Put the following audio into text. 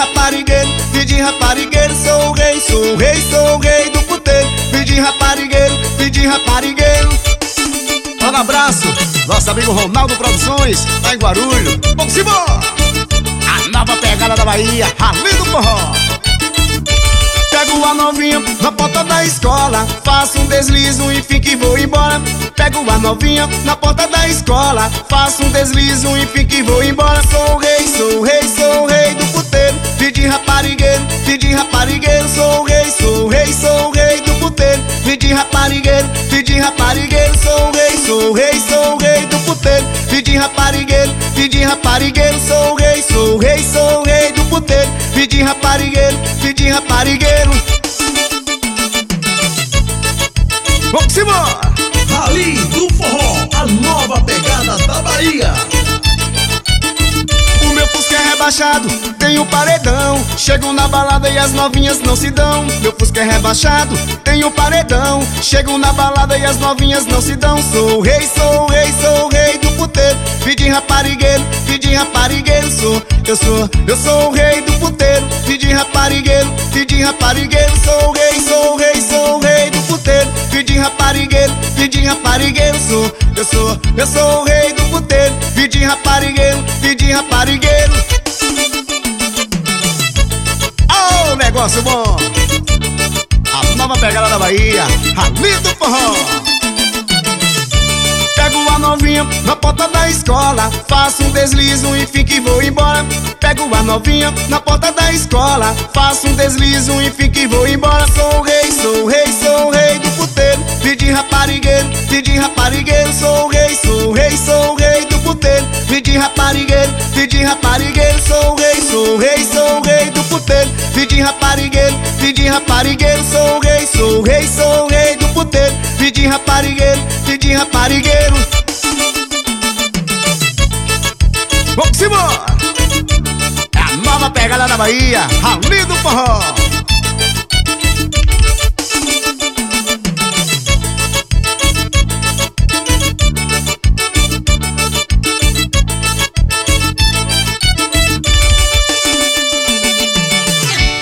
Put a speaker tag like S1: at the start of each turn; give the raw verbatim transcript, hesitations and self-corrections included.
S1: raparigueiro, filho de raparigueiro. Sou o rei, sou o rei, sou o rei do puteiro. Filho de raparigueiro, filho de raparigueiro.
S2: Um abraço, nosso amigo Ronaldo Produções, lá em Guarulhos. Vamos embora! A nova pegada da Bahia, Rally do Forró.
S1: Pego a novinha na porta da escola, faço um deslizo e fico e vou embora. Pego a novinha na porta da escola, faço um deslizo e fico e vou embora. Sou o rei, sou o rei, sou o rei do puteiro. Filho de raparigueiro, filho de raparigueiro. Sou o rei, sou o rei, sou o rei do puteiro. Filho de raparigueiro, filho de raparigueiro. Sou o rei, sou o rei, sou o rei do puteiro. Filho de raparigueiro, filho de raparigueiro. Sou o rei, sou o rei, sou o rei do puteiro. Filho de raparigueiro, filho de raparigueiro.
S2: Vamos embora!
S3: Rally do Forró, a nova pegada da Bahia.
S1: O meu Fusca é rebaixado, tem um paredão. Chego na balada e as novinhas não se dão. Meu Fusca é rebaixado, tem um paredão. Chego na balada e as novinhas não se dão. Sou o rei, sou o rei, sou o rei do puteiro. Filho de raparigueiro, filho de raparigueiro. Sou, eu sou, eu sou o rei do puteiro. Filho de raparigueiro, filho de raparigueiro. Sou o rei, sou o rei, sou o rei do puteiro. Filho de raparigueiro, filho de raparigueiro. Sou, eu sou, eu sou o rei do puteiro. Filho de raparigueiro, filho de raparigueiro.
S2: Oh, negócio bom! A nova pegada da Bahia, Rally do Forró.
S1: Pego a novinha na porta da escola, faço um deslizo e fico e vou embora. Pego a novinha na porta da escola, faço um deslizo e fico e vou embora. Sou o rei, sou o rei, sou o rei do puteiro. Filho de raparigueiro, filho de raparigueiro. Sou o rei, sou o rei, sou o rei do puteiro. Filho de raparigueiro, filho de raparigueiro. Sou o rei, sou o rei, sou o rei do puteiro. Filho de raparigueiro, filho de raparigueiro. Sou o rei, sou o rei, sou o rei do puteiro. Filho de raparigueiro, filho de raparigueiro.
S2: Vamos embora! É a nova pegada da Bahia, Rally do Forró.